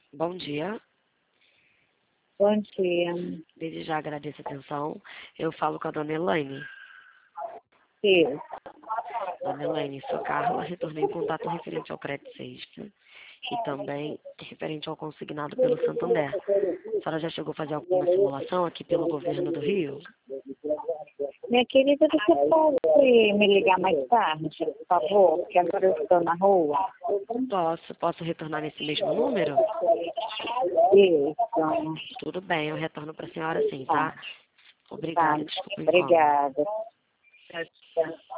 Bom dia. Bom dia. Desde já agradeço a atenção. Eu falo com a dona Elaine. Isso. Dona Elaine, sou Carla. Retornei o contato referente ao crédito sexta e também referente ao consignado pelo Santander. A senhora já chegou a fazer alguma simulação aqui pelo governo do Rio? Minha querida, você pode me ligar mais tarde, por favor? Porque agora eu estou na rua. Posso retornar nesse mesmo número? Isso. Tudo bem, eu retorno para a senhora sim, tá? Tá. Obrigada, desculpa o incômodo. Obrigada. Tchau, tchau.